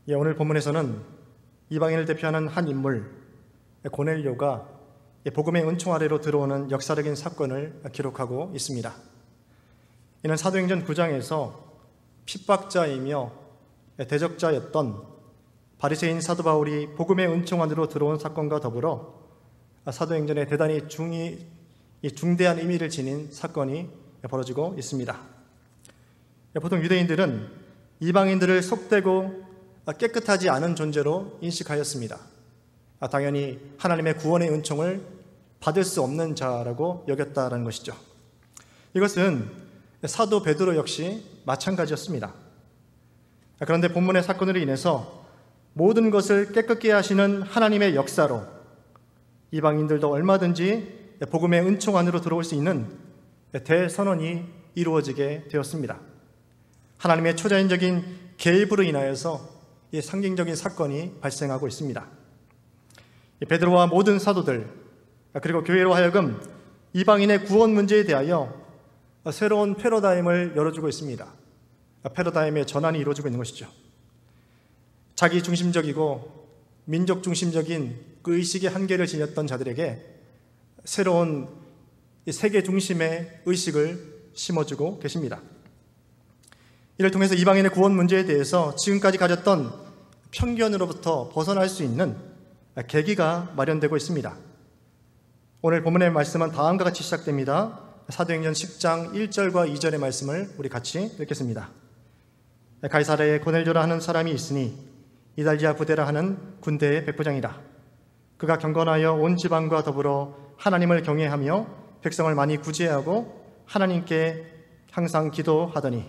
오늘 본문에서는 이방인을 대표하는 한 인물 고넬료가 복음의 은총 아래로 들어오는 역사적인 사건을 기록하고 있습니다. 이는 사도행전 9장에서 핍박자이며 대적자였던 바리새인 사도 바울이 복음의 은총 안으로 들어온 사건과 더불어 사도행전에 대단히 중대한 의미를 지닌 사건이 벌어지고 있습니다. 보통 유대인들은 이방인들을 속되고 깨끗하지 않은 존재로 인식하였습니다. 당연히 하나님의 구원의 은총을 받을 수 없는 자라고 여겼다라는 것이죠. 이것은 사도 베드로 역시 마찬가지였습니다. 그런데 본문의 사건으로 인해서 모든 것을 깨끗게 하시는 하나님의 역사로 이방인들도 얼마든지 복음의 은총 안으로 들어올 수 있는 대선언이 이루어지게 되었습니다. 하나님의 초자연적인 개입으로 인하여서 이 상징적인 사건이 발생하고 있습니다. 베드로와 모든 사도들 그리고 교회로 하여금 이방인의 구원 문제에 대하여 새로운 패러다임을 열어주고 있습니다. 패러다임의 전환이 이루어지고 있는 것이죠. 자기 중심적이고 민족 중심적인 그 의식의 한계를 지녔던 자들에게 새로운 세계 중심의 의식을 심어주고 계십니다. 이를 통해서 이방인의 구원 문제에 대해서 지금까지 가졌던 편견으로부터 벗어날 수 있는 계기가 마련되고 있습니다. 오늘 본문의 말씀은 다음과 같이 시작됩니다. 사도행전 10장 1절과 2절의 말씀을 우리 같이 읽겠습니다. 가이사랴에 고넬료라 하는 사람이 있으니 이달리아 부대라 하는 군대의 백부장이라. 그가 경건하여 온 지방과 더불어 하나님을 경외하며 백성을 많이 구제하고 하나님께 항상 기도하더니.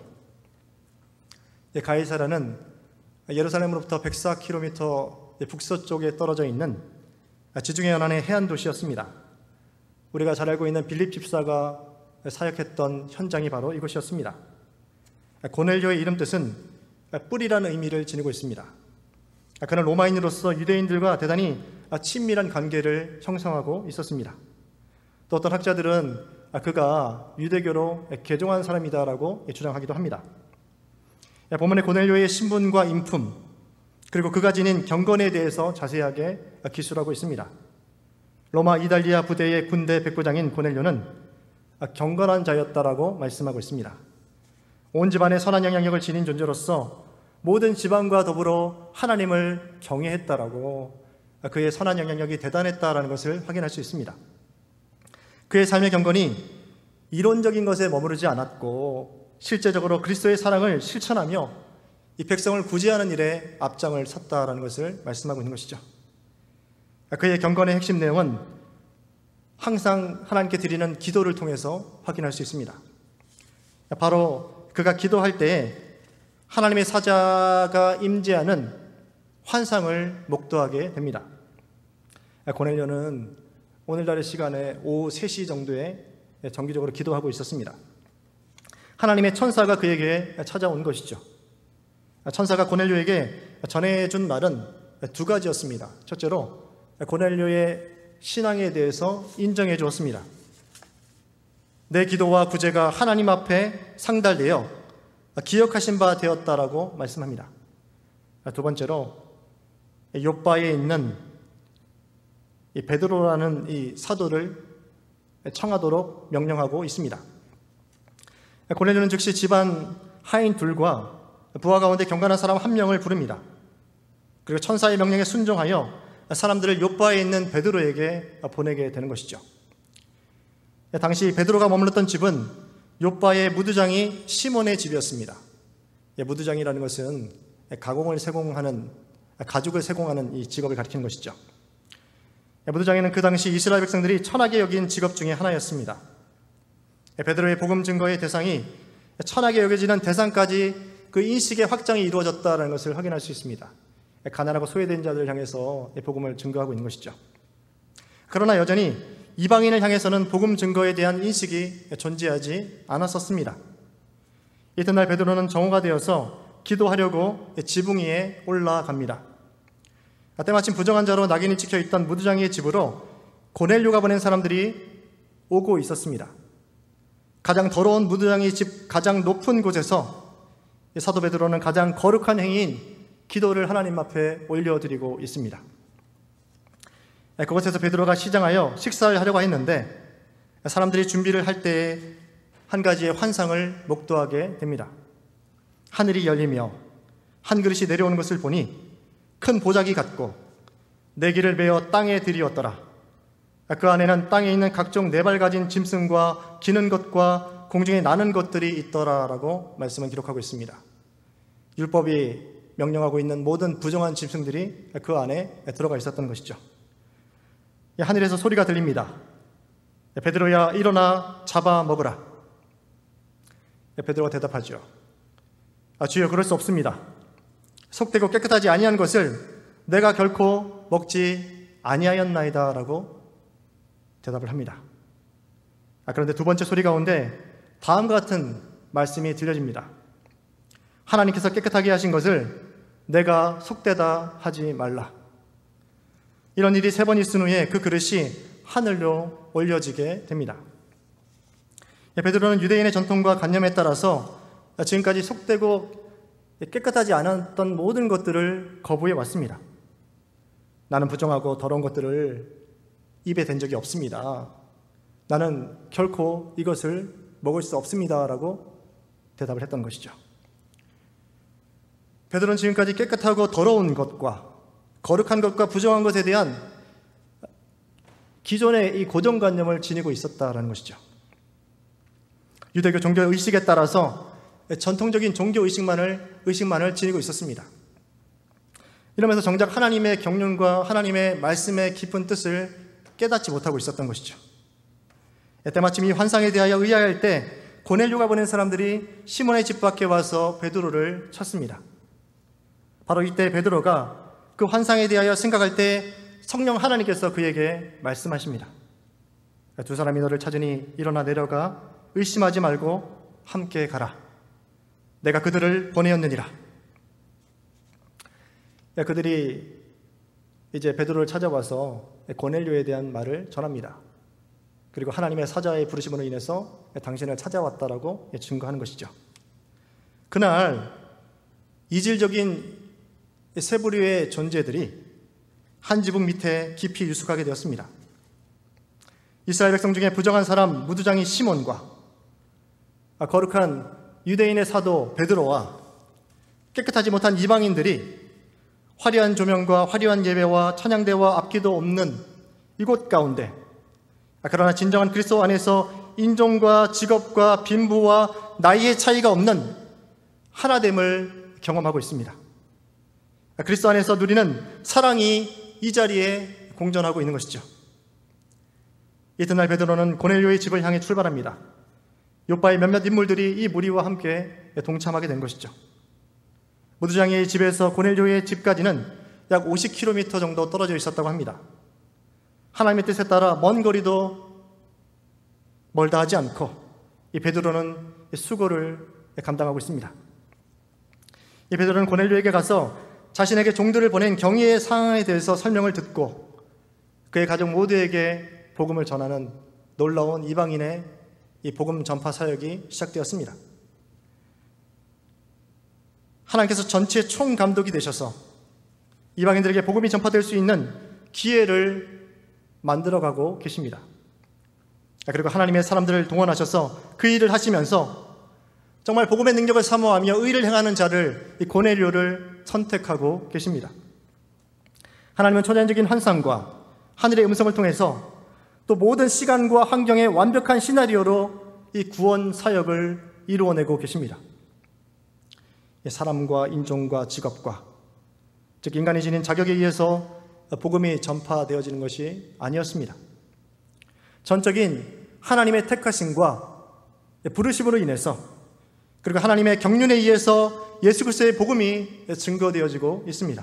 가이사랴는 예루살렘으로부터 104km 북서쪽에 떨어져 있는 지중해 연안의 해안 도시였습니다. 우리가 잘 알고 있는 빌립 집사가 사역했던 현장이 바로 이곳이었습니다. 고넬료의 이름 뜻은 뿔이라는 의미를 지니고 있습니다. 그는 로마인으로서 유대인들과 대단히 친밀한 관계를 형성하고 있었습니다. 또 어떤 학자들은 그가 유대교로 개종한 사람이다라고 주장하기도 합니다. 본문의 고넬료의 신분과 인품 그리고 그가 지닌 경건에 대해서 자세하게 기술하고 있습니다. 로마 이달리아 부대의 군대 백부장인 고넬료는 경건한 자였다라고 말씀하고 있습니다. 온 집안의 선한 영향력을 지닌 존재로서 모든 지방과 더불어 하나님을 경외했다라고 그의 선한 영향력이 대단했다라는 것을 확인할 수 있습니다. 그의 삶의 경건이 이론적인 것에 머무르지 않았고 실제적으로 그리스도의 사랑을 실천하며 이 백성을 구제하는 일에 앞장을 섰다라는 것을 말씀하고 있는 것이죠. 그의 경건의 핵심 내용은 항상 하나님께 드리는 기도를 통해서 확인할 수 있습니다. 바로 그가 기도할 때에 하나님의 사자가 임재하는 환상을 목도하게 됩니다. 고넬료는 오늘날의 시간에 오후 3시 정도에 정기적으로 기도하고 있었습니다. 하나님의 천사가 그에게 찾아온 것이죠. 천사가 고넬료에게 전해준 말은 두 가지였습니다. 첫째로 고넬료의 신앙에 대해서 인정해 주었습니다. 내 기도와 구제가 하나님 앞에 상달되어 기억하신 바 되었다라고 말씀합니다. 두 번째로 욥바에 있는 이 베드로라는 이 사도를 청하도록 명령하고 있습니다. 고넬료는 즉시 집안 하인 둘과 부하 가운데 경건한 사람 한 명을 부릅니다. 그리고 천사의 명령에 순종하여 사람들을 욥바에 있는 베드로에게 보내게 되는 것이죠. 당시 베드로가 머물렀던 집은 욥바의 무두장이 시몬의 집이었습니다. 무두장이라는 것은 가죽을 세공하는 이 직업을 가리키는 것이죠. 무두장에는 그 당시 이스라엘 백성들이 천하게 여긴 직업 중에 하나였습니다. 베드로의 복음 증거의 대상이 천하게 여겨지는 대상까지 그 인식의 확장이 이루어졌다는 것을 확인할 수 있습니다. 가난하고 소외된 자들을 향해서 복음을 증거하고 있는 것이죠. 그러나 여전히 이방인을 향해서는 복음 증거에 대한 인식이 존재하지 않았었습니다. 이튿날 베드로는 정오가 되어서 기도하려고 지붕 위에 올라갑니다. 때마침 부정한 자로 낙인이 찍혀있던 무두장이의 집으로 고넬료가 보낸 사람들이 오고 있었습니다. 가장 더러운 무두장이의 집 가장 높은 곳에서 사도 베드로는 가장 거룩한 행위인 기도를 하나님 앞에 올려드리고 있습니다. 그곳에서 베드로가 시장하여 식사를 하려고 했는데 사람들이 준비를 할 때에 한 가지의 환상을 목도하게 됩니다. 하늘이 열리며 한 그릇이 내려오는 것을 보니 큰 보자기 같고 내기를 메어 땅에 들이었더라. 그 안에는 땅에 있는 각종 네 발 가진 짐승과 기는 것과 공중에 나는 것들이 있더라라고 말씀을 기록하고 있습니다. 율법이 명령하고 있는 모든 부정한 짐승들이 그 안에 들어가 있었던 것이죠. 하늘에서 소리가 들립니다. 베드로야, 일어나 잡아 먹으라. 베드로가 대답하죠. 주여, 그럴 수 없습니다. 속되고 깨끗하지 아니한 것을 내가 결코 먹지 아니하였나이다 라고 대답을 합니다. 그런데 두 번째 소리 가운데 다음과 같은 말씀이 들려집니다. 하나님께서 깨끗하게 하신 것을 내가 속되다 하지 말라. 이런 일이 세 번 있은 후에 그 그릇이 하늘로 올려지게 됩니다. 베드로는 유대인의 전통과 관념에 따라서 지금까지 속되고 깨끗하지 않았던 모든 것들을 거부해 왔습니다. 나는 부정하고 더러운 것들을 입에 댄 적이 없습니다. 나는 결코 이것을 먹을 수 없습니다 라고 대답을 했던 것이죠. 베드로는 지금까지 깨끗하고 더러운 것과 거룩한 것과 부정한 것에 대한 기존의 이 고정관념을 지니고 있었다라는 것이죠. 유대교 종교의식에 따라서 전통적인 종교의식만을 지니고 있었습니다. 이러면서 정작 하나님의 경륜과 하나님의 말씀의 깊은 뜻을 깨닫지 못하고 있었던 것이죠. 때마침 이 환상에 대하여 의아해할 때 고넬료가 보낸 사람들이 시몬의 집 밖에 와서 베드로를 쳤습니다. 바로 이때 베드로가 그 환상에 대하여 생각할 때 성령 하나님께서 그에게 말씀하십니다. 두 사람이 너를 찾으니 일어나 내려가 의심하지 말고 함께 가라. 내가 그들을 보내었느니라. 그들이 이제 베드로를 찾아와서 고넬료에 대한 말을 전합니다. 그리고 하나님의 사자의 부르심으로 인해서 당신을 찾아왔다라고 증거하는 것이죠. 그날 이질적인 세 부류의 존재들이 한 지붕 밑에 깊이 유숙하게 되었습니다. 이스라엘 백성 중에 부정한 사람 무두장이 시몬과 거룩한 유대인의 사도 베드로와 깨끗하지 못한 이방인들이 화려한 조명과 화려한 예배와 찬양대와 앞기도 없는 이곳 가운데, 그러나 진정한 그리스도 안에서 인종과 직업과 빈부와 나이의 차이가 없는 하나됨을 경험하고 있습니다. 그리스도 안에서 누리는 사랑이 이 자리에 공존하고 있는 것이죠. 이튿날 베드로는 고넬료의 집을 향해 출발합니다. 요바의 몇몇 인물들이 이 무리와 함께 동참하게 된 것이죠. 무두장의 집에서 고넬료의 집까지는 약 50km 정도 떨어져 있었다고 합니다. 하나님의 뜻에 따라 먼 거리도 멀다 하지 않고 이 베드로는 수고를 감당하고 있습니다. 이 베드로는 고넬료에게 가서 자신에게 종들을 보낸 경위의 상황에 대해서 설명을 듣고 그의 가족 모두에게 복음을 전하는 놀라운 이방인의 이 복음 전파 사역이 시작되었습니다. 하나님께서 전체 총감독이 되셔서 이방인들에게 복음이 전파될 수 있는 기회를 만들어가고 계십니다. 그리고 하나님의 사람들을 동원하셔서 그 일을 하시면서 정말 복음의 능력을 사모하며 의를 행하는 자를, 이 고넬료를 선택하고 계십니다. 하나님은 초자연적인 환상과 하늘의 음성을 통해서 또 모든 시간과 환경의 완벽한 시나리오로 이 구원 사역을 이루어내고 계십니다. 사람과 인종과 직업과, 즉 인간이 지닌 자격에 의해서 복음이 전파되어지는 것이 아니었습니다. 전적인 하나님의 택하심과 부르심으로 인해서, 그리고 하나님의 경륜에 의해서 예수 그리스도의 복음이 증거되어지고 있습니다.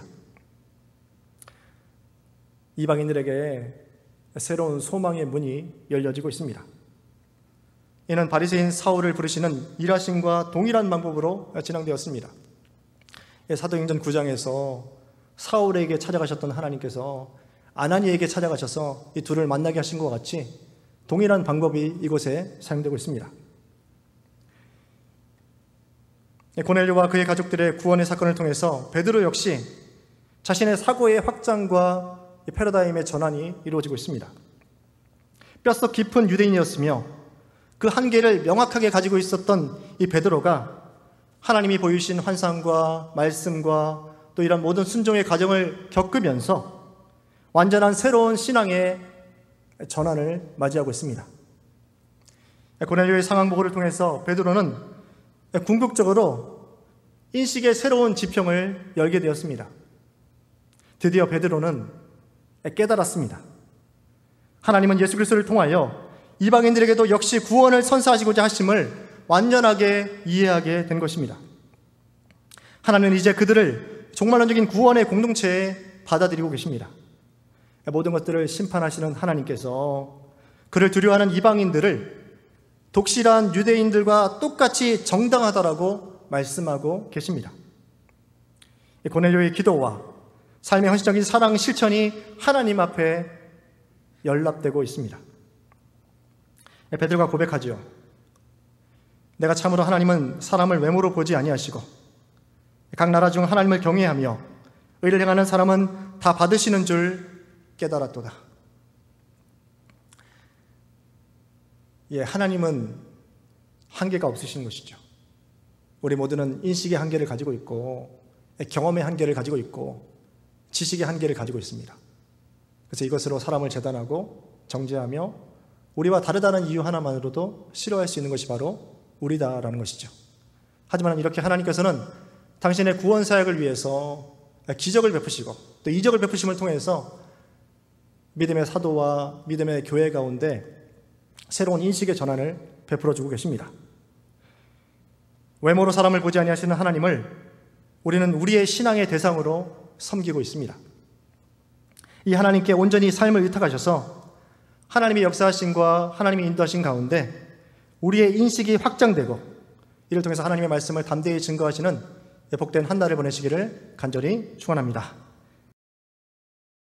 이방인들에게 새로운 소망의 문이 열려지고 있습니다. 이는 바리새인 사울을 부르시는 일하심과 동일한 방법으로 진행되었습니다. 사도행전 9장에서 사울에게 찾아가셨던 하나님께서 아나니에게 찾아가셔서 이 둘을 만나게 하신 것 같이 동일한 방법이 이곳에 사용되고 있습니다. 고넬료와 그의 가족들의 구원의 사건을 통해서 베드로 역시 자신의 사고의 확장과 패러다임의 전환이 이루어지고 있습니다. 뼛속 깊은 유대인이었으며 그 한계를 명확하게 가지고 있었던 이 베드로가 하나님이 보이신 환상과 말씀과 또 이런 모든 순종의 과정을 겪으면서 완전한 새로운 신앙의 전환을 맞이하고 있습니다. 고넬료의 상황 보고를 통해서 베드로는 궁극적으로 인식의 새로운 지평을 열게 되었습니다. 드디어 베드로는 깨달았습니다. 하나님은 예수 그리스도를 통하여 이방인들에게도 역시 구원을 선사하시고자 하심을 완전하게 이해하게 된 것입니다. 하나님은 이제 그들을 종말론적인 구원의 공동체에 받아들이고 계십니다. 모든 것들을 심판하시는 하나님께서 그를 두려워하는 이방인들을 독실한 유대인들과 똑같이 정당하다라고 말씀하고 계십니다. 고넬료의 기도와 삶의 헌신적인 사랑 실천이 하나님 앞에 연락되고 있습니다. 베드로가 고백하지요. 내가 참으로 하나님은 사람을 외모로 보지 아니하시고 각 나라 중 하나님을 경외하며 의를 행하는 사람은 다 받으시는 줄 깨달았도다. 하나님은 한계가 없으신 것이죠. 우리 모두는 인식의 한계를 가지고 있고 경험의 한계를 가지고 있고 지식의 한계를 가지고 있습니다. 그래서 이것으로 사람을 재단하고 정죄하며 우리와 다르다는 이유 하나만으로도 싫어할 수 있는 것이 바로 우리다라는 것이죠. 하지만 이렇게 하나님께서는 당신의 구원 사역을 위해서 기적을 베푸시고 또 이적을 베푸심을 통해서 믿음의 사도와 믿음의 교회 가운데 새로운 인식의 전환을 베풀어주고 계십니다. 외모로 사람을 보지 아니하시는 하나님을 우리는 우리의 신앙의 대상으로 섬기고 있습니다. 이 하나님께 온전히 삶을 의탁하셔서 하나님의 역사하심과 하나님의 인도하심 가운데 우리의 인식이 확장되고 이를 통해서 하나님의 말씀을 담대히 증거하시는 복된 한 달을 보내시기를 간절히 축원합니다.